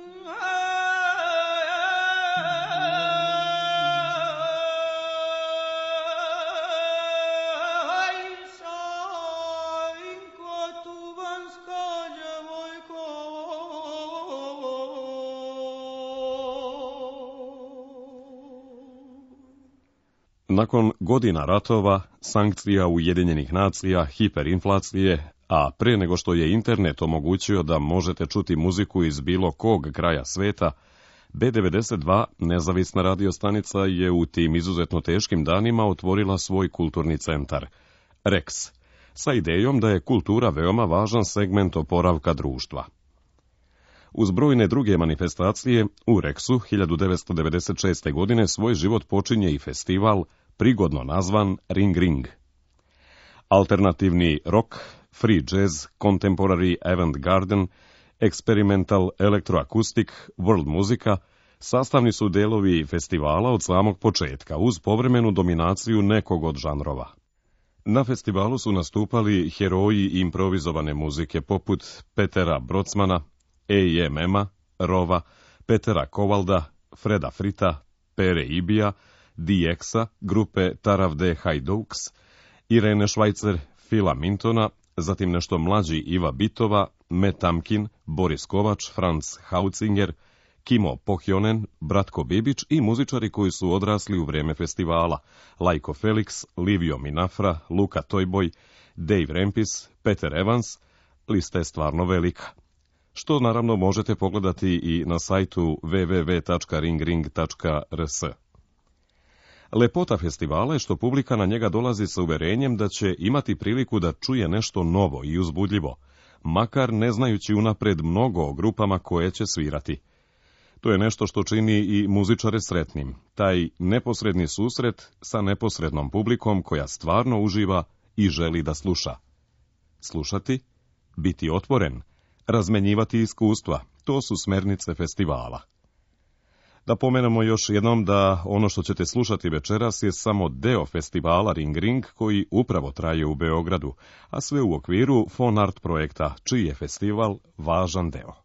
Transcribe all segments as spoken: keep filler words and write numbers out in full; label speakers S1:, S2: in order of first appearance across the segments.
S1: Nakon godina ratova, sankcija Ujedinjenih nacija, hiperinflacije, a pre nego što je internet omogućio da možete čuti muziku iz bilo kog kraja sveta, B devedeset dva, nezavisna radiostanica, je u tim izuzetno teškim danima otvorila svoj kulturni centar, Rex, sa idejom da je kultura veoma važan segment oporavka društva. Uz brojne druge manifestacije, u Rexu hiljadu devetsto devedeset šeste. godine svoj život počinje i festival, prigodno nazvan Ring Ring. Alternativni rock, free jazz, contemporary avant-garden, experimental elektroakustik, world muzika sastavni su delovi festivala od samog početka, uz povremenu dominaciju nekog od žanrova. Na festivalu su nastupali heroji improvizovane muzike poput Petera Brocmana, A M M-a, Rova, Petera Kovalda, Freda Frita, Pere Ibija, D X-a, grupe Taravde Hajdouks, Irene Švajcer, Phila Mintona, zatim nešto mlađi Iva Bitova, Matt Tamkin, Boris Kovač, Franz Hauzinger, Kimo Pohjonen, Bratko Bibić i muzičari koji su odrasli u vrijeme festivala, Lajko Felix, Livio Minafra, Luka Tojboj, Dave Rempis, Peter Evans, lista je stvarno velika. Što naravno možete pogledati i na sajtu w w w tačka ring ring tačka r s. Lepota festivala je što publika na njega dolazi sa uverenjem da će imati priliku da čuje nešto novo i uzbudljivo, makar ne znajući unapred mnogo o grupama koje će svirati. To je nešto što čini i muzičare sretnim, taj neposredni susret sa neposrednom publikom koja stvarno uživa i želi da sluša. Slušati, biti otvoren, razmenjivati iskustva, to su smernice festivala. Da pomenemo još jednom da ono što ćete slušati večeras je samo deo festivala Ring Ring koji upravo traje u Beogradu, a sve u okviru Fon Art projekta, čiji je festival važan deo.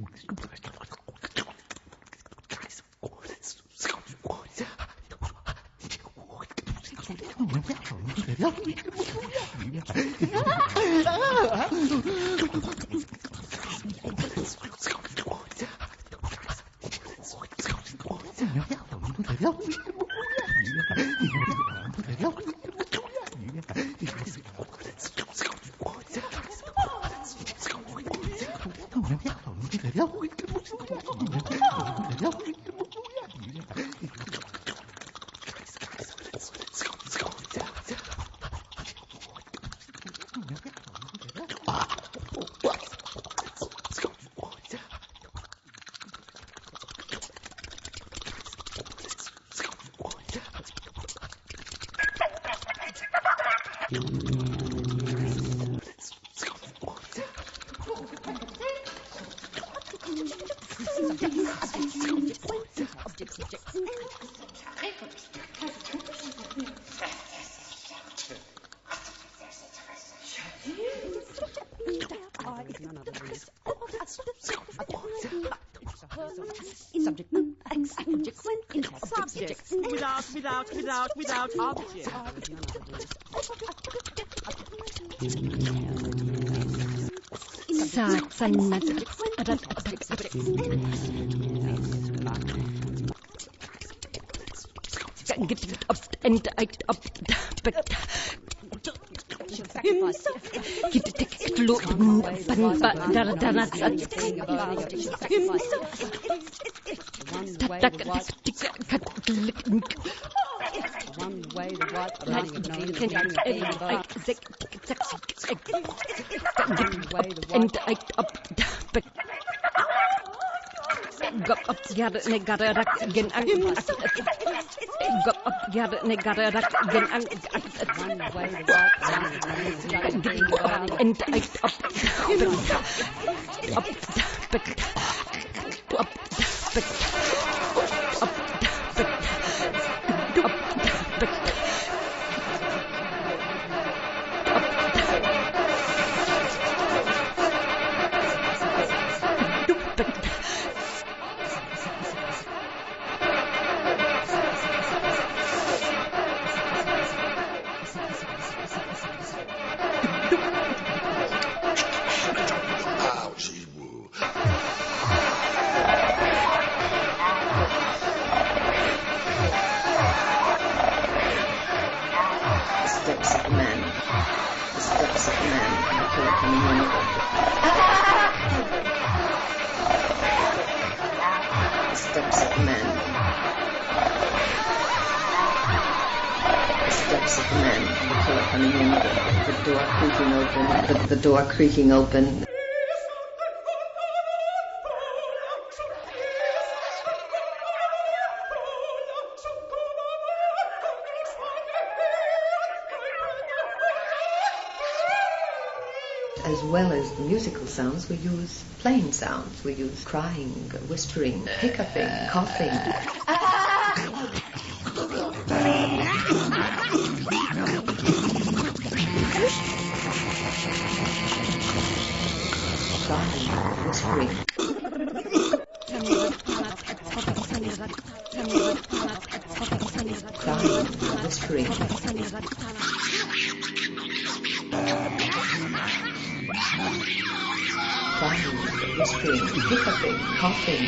S2: Without, without, without object. One way the right running of knowing the running of being about. One way the right got up together and got it again. Got up together and got it again. One way the right running and up up up
S3: coming home. The steps of men. The steps of men. The killer coming in. The, the door creaking open. The, the door creaking open. As well as the musical sounds, we use plain sounds. We use crying, whispering, hiccuping, coughing. Crying, whispering. Crying, whispering. Crying, whispering, hiccuping, coughing.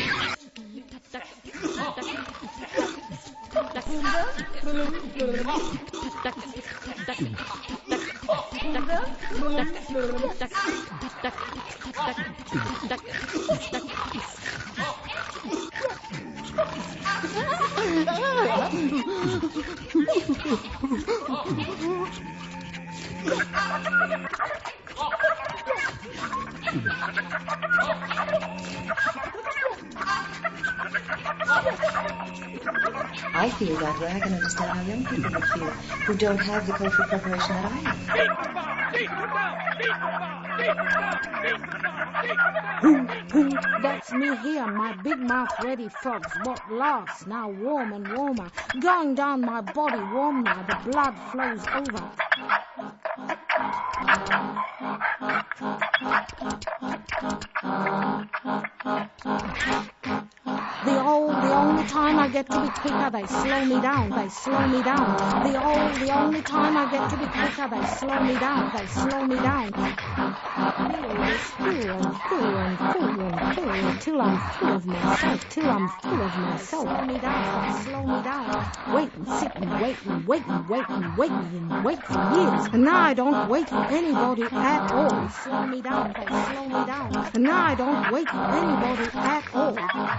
S3: I feel that way. I can understand how young people would feel who don't have the cultural preparation that I have.
S4: Who, who, that's me here, my big mouth ready frogs, what laughs, now warm and warmer, going down my body warm now, the blood flows over. The old, the only time I get to be quicker, they slow me down, they slow me down. The old, the only time I get to be quicker, they slow me down, they slow me down. Full and full and full and full until I'm full of myself, till I'm full of myself. Slow me down, they slow me down. Wait and sit and wait and wait and wait and wait and wait for years. And now I don't wait for anybody at all. They slow me down, they slow me down. And now I don't wait for anybody at all.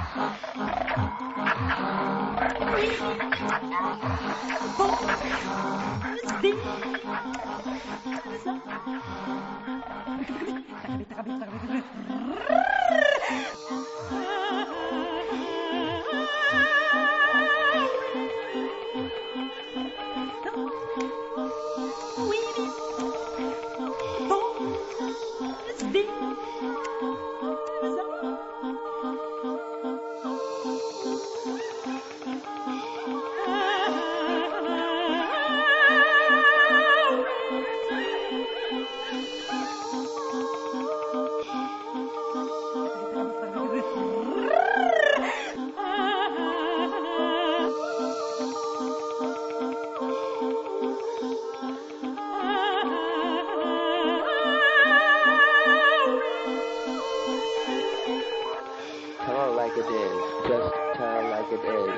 S5: Like it is, just tell like it is.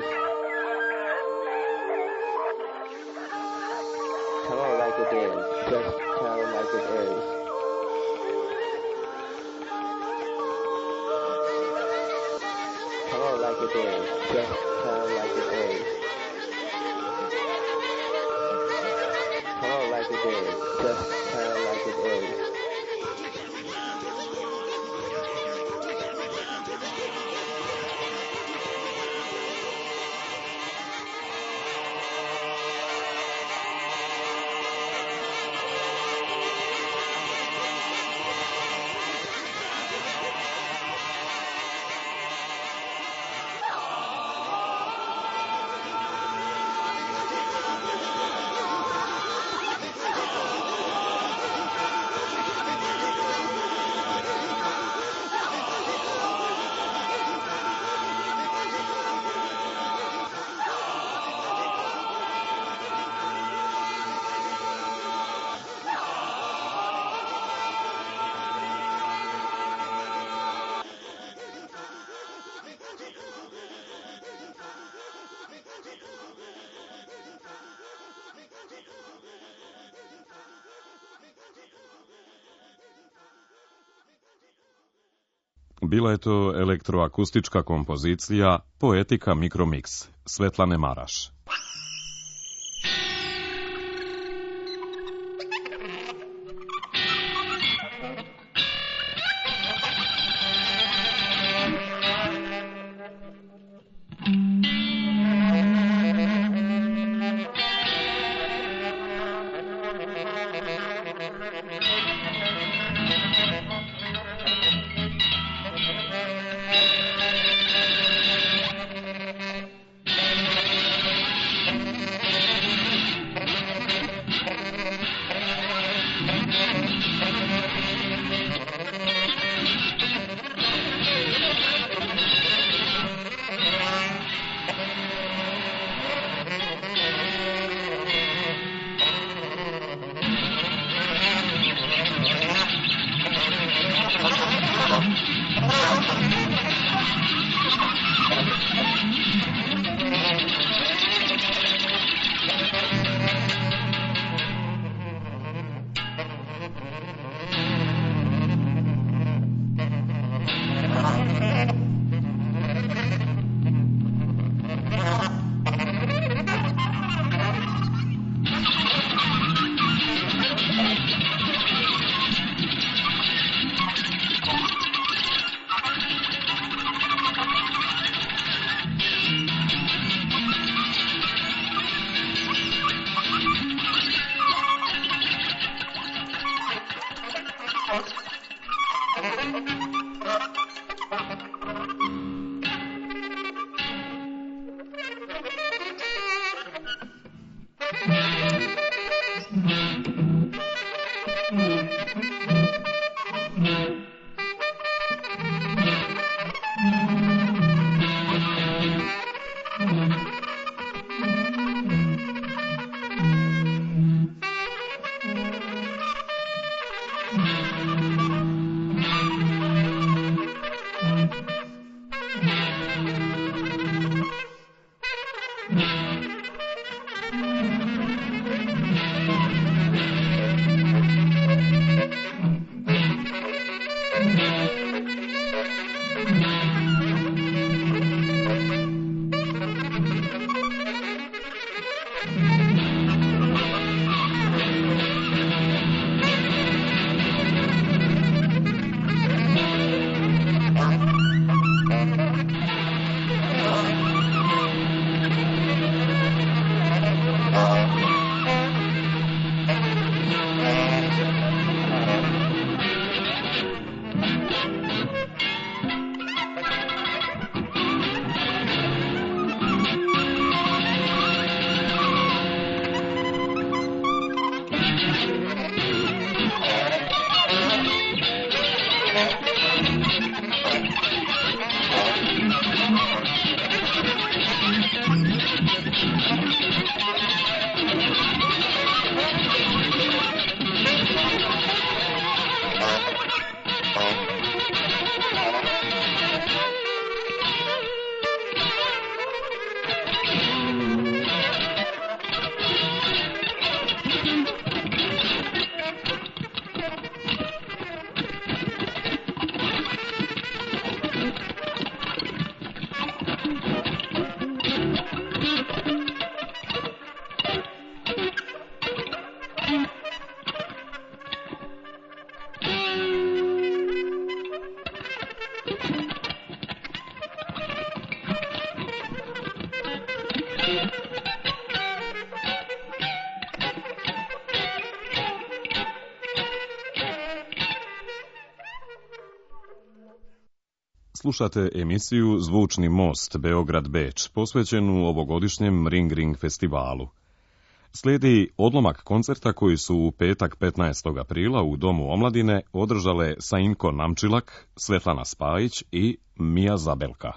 S5: Tell her like it is, just tell like it is. Tell her like it is, just tell like it is. Tell her like it is, just tell like it is.
S1: Bila je to elektroakustička kompozicija Poetika Mikromix Svetlane Maraš. Slušate emisiju Zvučni most Beograd-Beč, posvećenu ovogodišnjem Ring Ring festivalu. Slijedi odlomak koncerta koji su u petak petnaestog aprila u Domu omladine održale Sainko Namčilak, Svetlana Spajić i Mija Zabelka.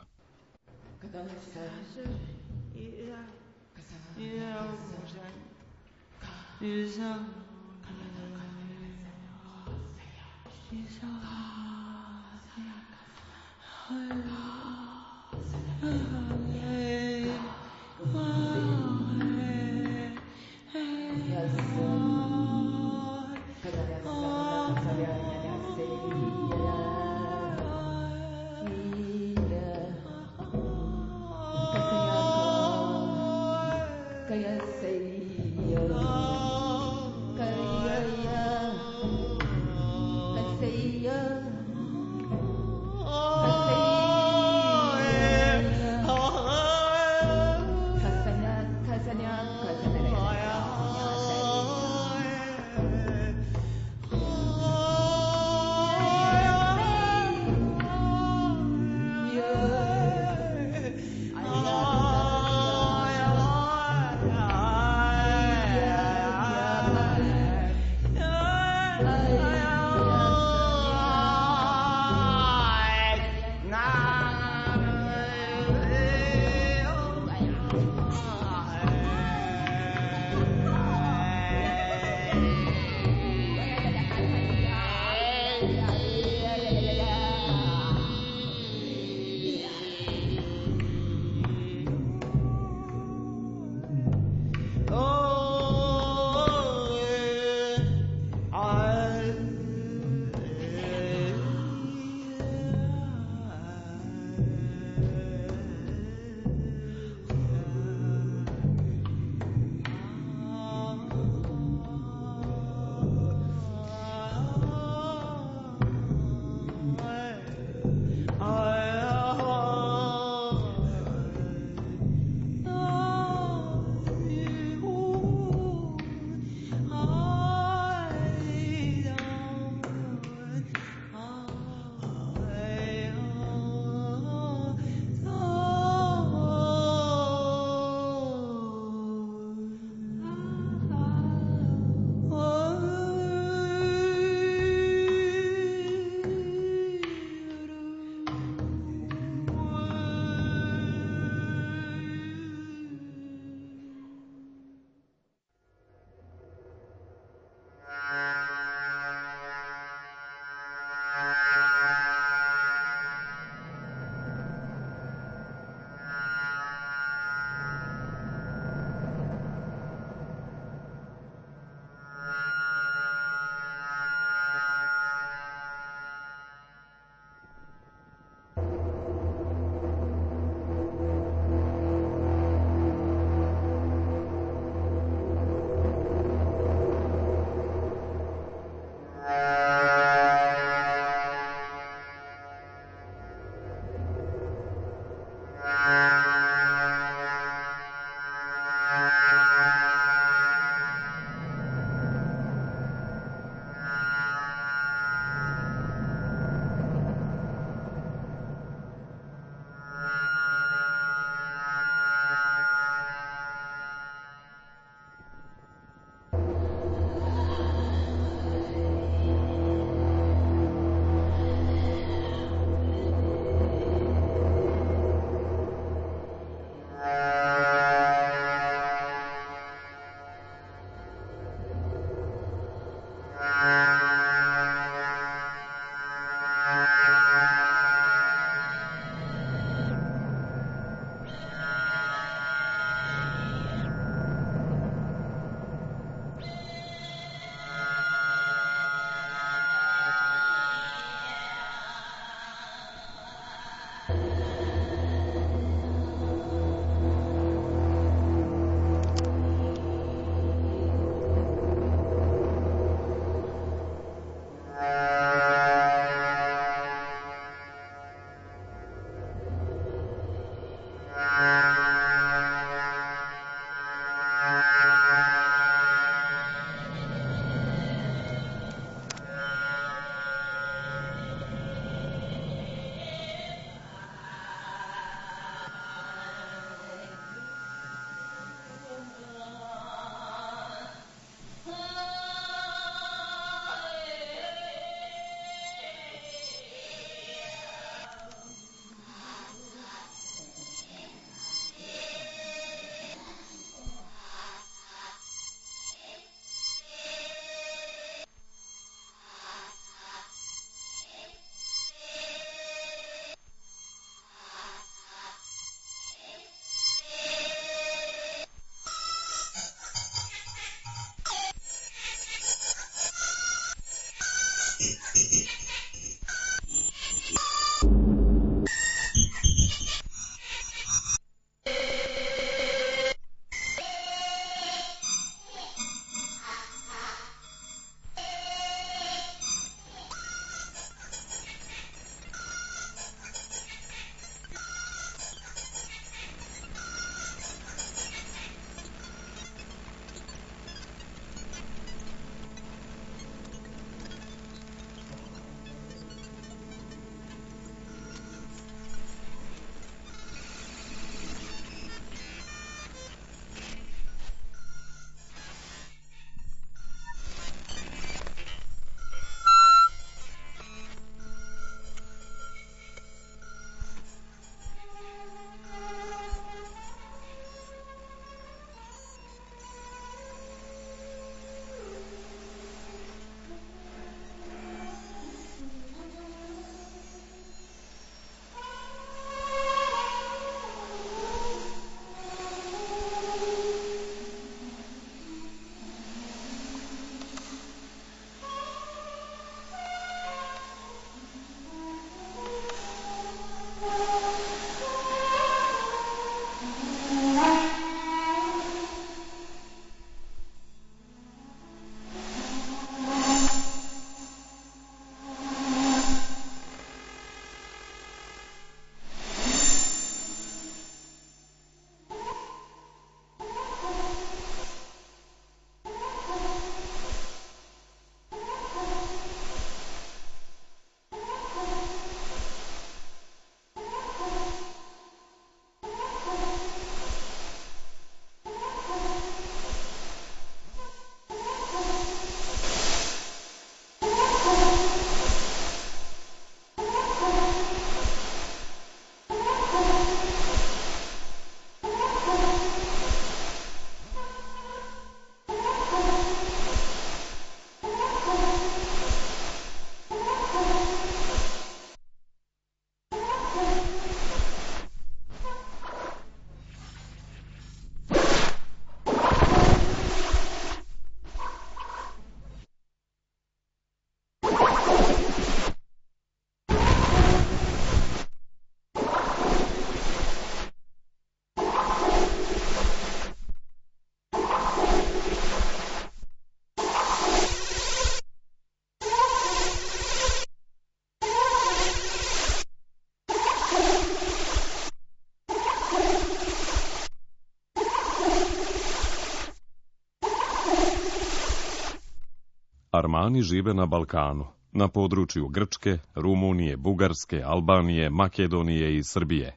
S1: Armani žive na Balkanu, na području Grčke, Rumunije, Bugarske, Albanije, Makedonije i Srbije.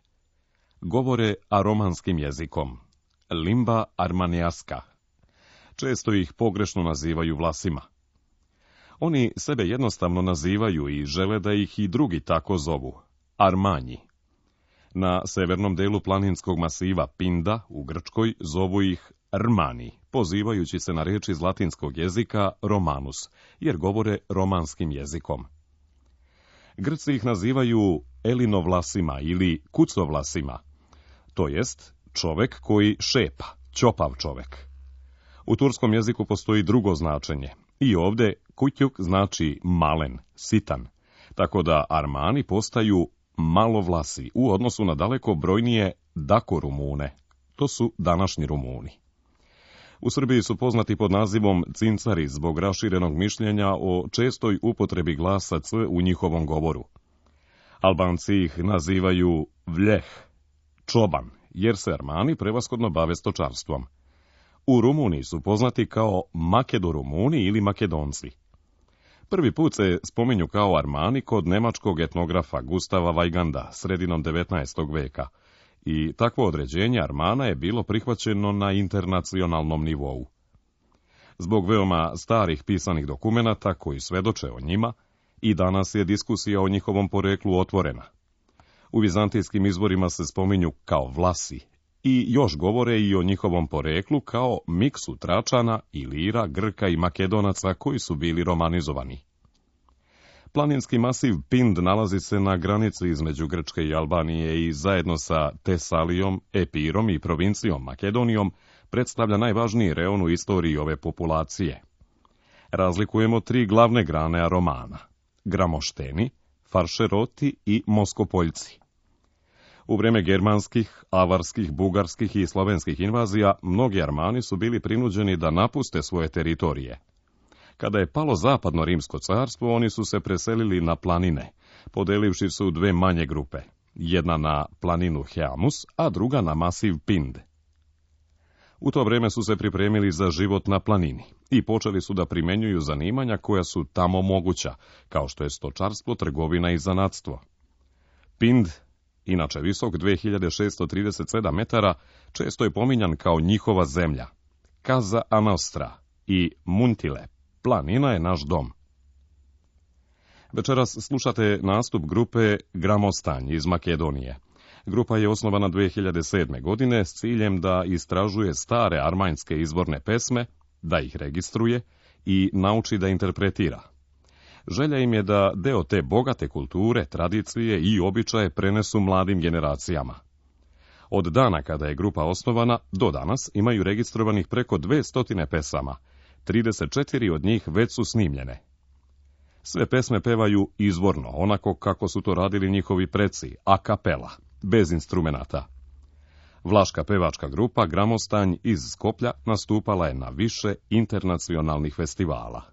S1: Govore aromanskim jezikom, limba armanijaska. Često ih pogrešno nazivaju Vlasima. Oni sebe jednostavno nazivaju i žele da ih i drugi tako zovu, Armanji. Na severnom delu planinskog masiva Pinda u Grčkoj zovu ih Rmani, pozivajući se na riječ iz latinskog jezika Romanus, jer govore romanskim jezikom. Grci ih nazivaju Elinovlasima ili Kucovlasima, to jest čovek koji šepa, ćopav čovek. U turskom jeziku postoji drugo značenje i ovdje kućuk znači malen, sitan, tako da Armani postaju malovlasi u odnosu na daleko brojnije Dako Rumune. To su današnji Rumuni. U Srbiji su poznati pod nazivom cincari zbog raširenog mišljenja o čestoj upotrebi glasa c u njihovom govoru. Albanci ih nazivaju vljeh, čoban jer se Armani prevashodno bave stočarstvom. U Rumuniji su poznati kao Makedorumuni ili Makedonci. Prvi put se spominju kao Armani kod nemačkog etnografa Gustava Weiganda sredinom devetnaestog veka i takvo određenje Armana je bilo prihvaćeno na internacionalnom nivou. Zbog veoma starih pisanih dokumenata koji svedoče o njima, i danas je diskusija o njihovom poreklu otvorena. U vizantijskim izvorima se spominju kao Vlasi i još govore i o njihovom poreklu kao miksu Tračana, Ilira, Grka i Makedonaca koji su bili romanizovani. Planinski masiv Pind nalazi se na granici između Grčke i Albanije i zajedno sa Tesalijom, Epirom i provincijom Makedonijom predstavlja najvažniji reon u istoriji ove populacije. Razlikujemo tri glavne grane Aromana: Gramošteni, Faršeroti i Moskopoljci. U vreme germanskih, avarskih, bugarskih i slovenskih invazija, mnogi Armani su bili prinuđeni da napuste svoje teritorije. Kada je palo zapadno rimsko carstvo, oni su se preselili na planine, podelivši se u dve manje grupe, jedna na planinu Heamus, a druga na masiv Pind. U to vreme su se pripremili za život na planini i počeli su da primenjuju zanimanja koja su tamo moguća, kao što je stočarstvo, trgovina i zanatstvo. Pind, inače visok dve hiljade šessto trideset sedam metara, često je pominjan kao njihova zemlja, Casa Nostra i Muntile, planina je naš dom. Večeras slušate nastup grupe Gramostanj iz Makedonije. Grupa je osnovana dve hiljade sedme. godine s ciljem da istražuje stare armanjske izvorne pesme, da ih registruje i nauči da interpretira. Želja im je da deo te bogate kulture, tradicije i običaje prenesu mladim generacijama. Od dana kada je grupa osnovana do danas imaju registrovanih preko dvesta pesama, trideset četiri od njih već su snimljene. Sve pesme pevaju izvorno, onako kako su to radili njihovi preci, a kapela, bez instrumenata. Vlaška pevačka grupa Gramostanj iz Skoplja nastupala je na više internacionalnih festivala.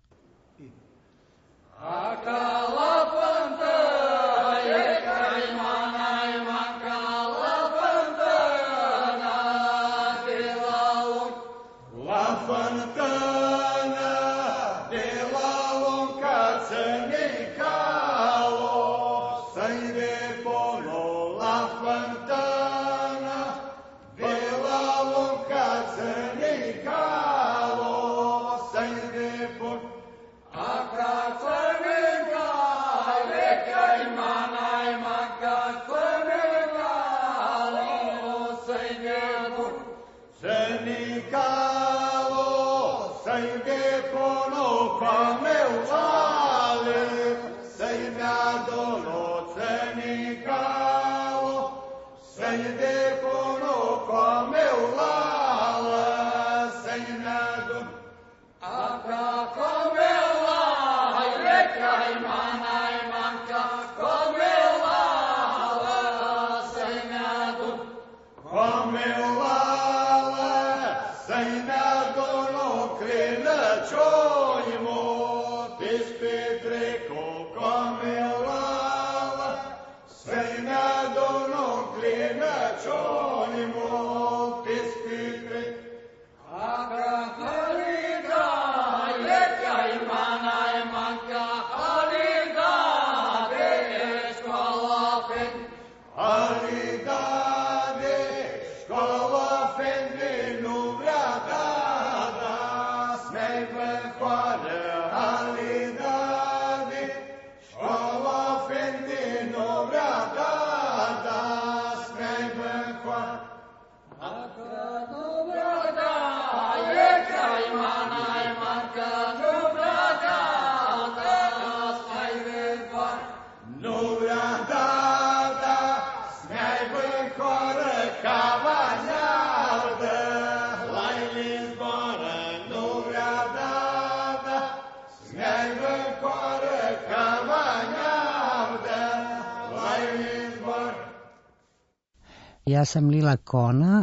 S6: Ja sam Lila Kona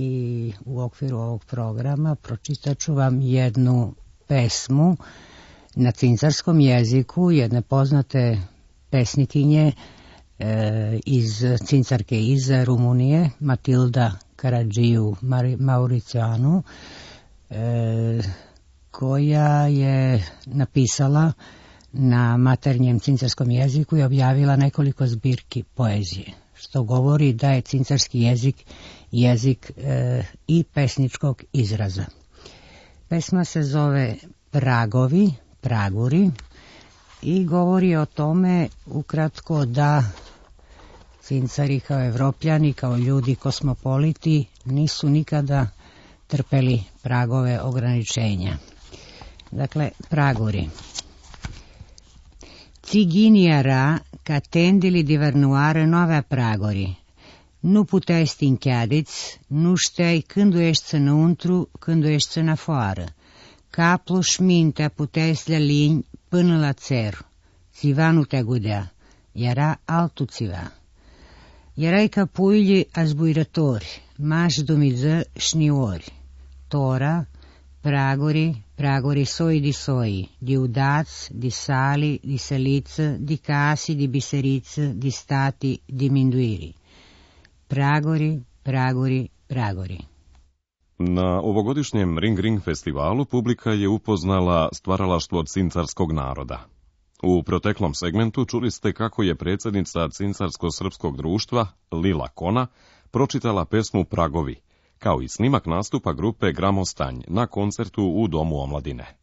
S6: i u okviru ovog programa pročitat ću vam jednu pesmu na cinzarskom jeziku jedne poznate pesnikinje e, iz cincarke iz Rumunije, Matilda Karadžiju Mauricianu, e, koja je napisala na maternjem cincarskom jeziku i objavila nekoliko zbirki poezije, što govori da je cincarski jezik jezik e, i pesničkog izraza. Pesma se zove Pragovi, Praguri i govori o tome ukratko da cincari kao evropljani, kao ljudi kosmopoliti nisu nikada trpeli pragove ograničenja. Dakle, Praguri. Țiginiara catendili divernuare nove praguri. Nu puteai stincheadeți, nu știai când o ești înăuntru, când o ești în afară. Capul și mintea puteai să le lini până la țer. Țiva nu te gudea, era altul țiva. Erai ca puii azbuirători, mași dumiză șniori. Tora, praguri, praguri soi di soi, di udați, di sali, di seliță, di casi, di biseriță, di stati, di minduiri. Pragori, pragori, pragori.
S1: Na ovogodišnjem Ring Ring festivalu publika je upoznala stvaralaštvo cincarskog naroda. U proteklom segmentu čuli ste kako je predsjednica Cincarsko-srpskog društva, Lila Kona, pročitala pesmu Pragovi, kao i snimak nastupa grupe Gramostanj na koncertu u Domu omladine.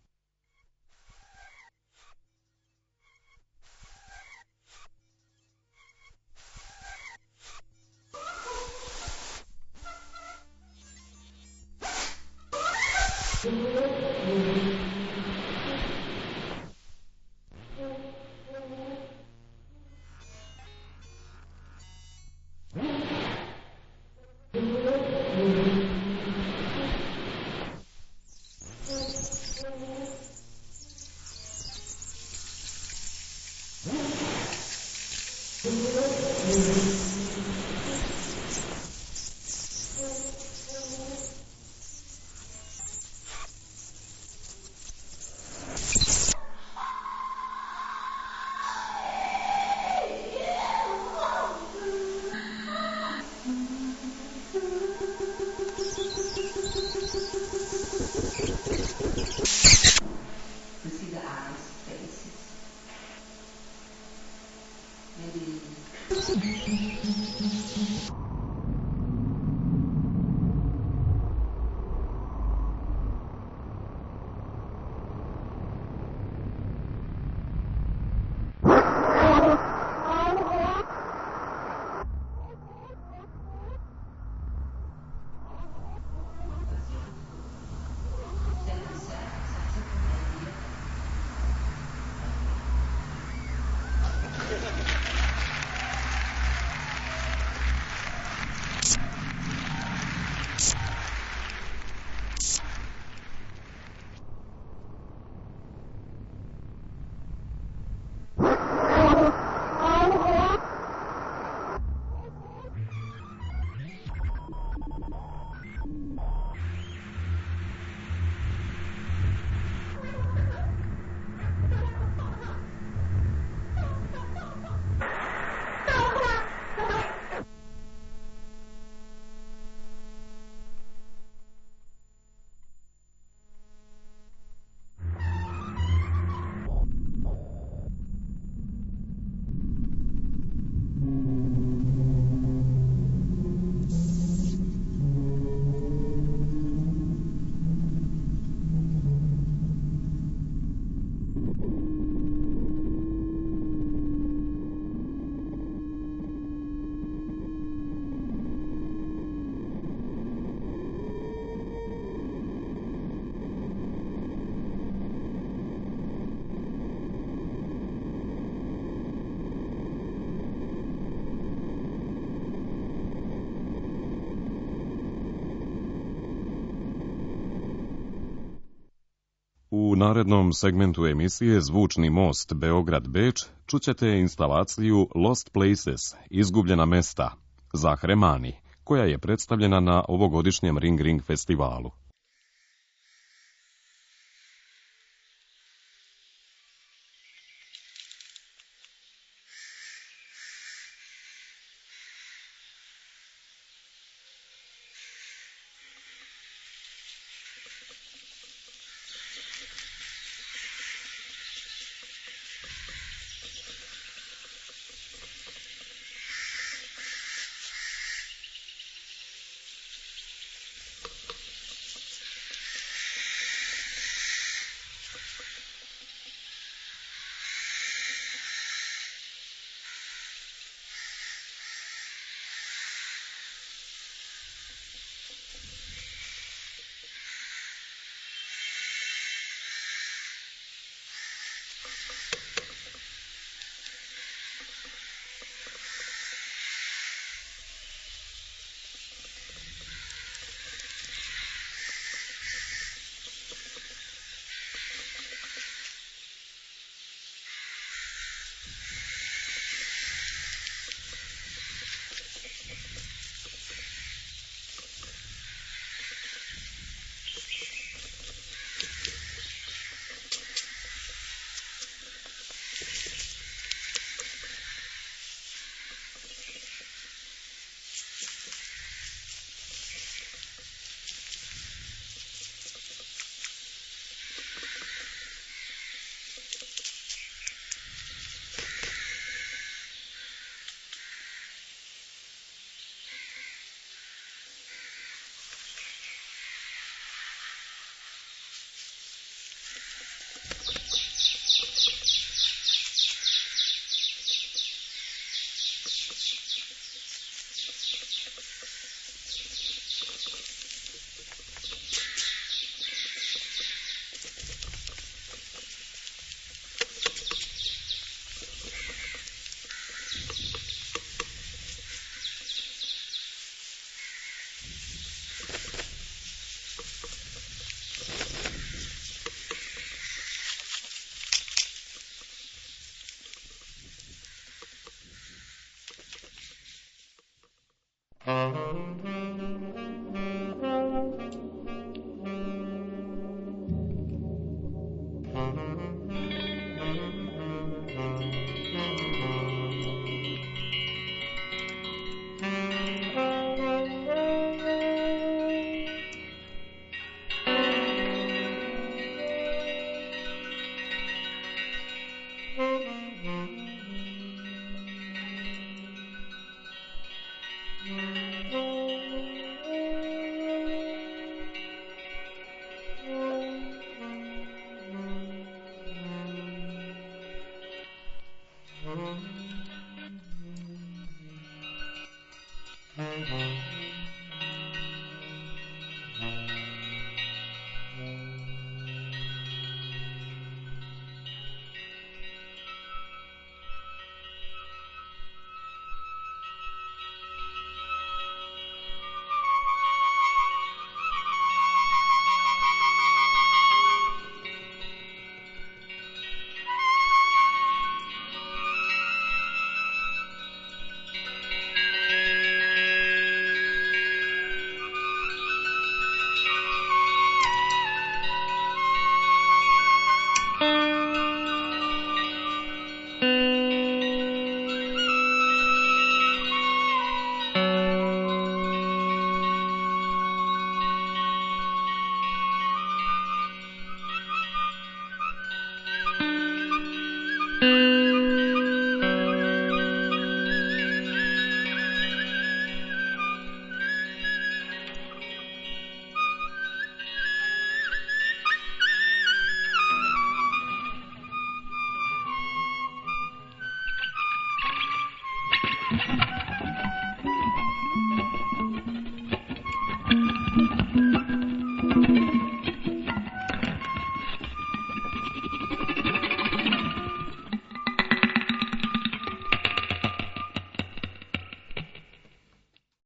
S1: U narednom segmentu emisije Zvučni most Beograd-Beč čućete instalaciju Lost Places, izgubljena mesta, Zahremani, koja je predstavljena na ovogodišnjem Ring Ring festivalu.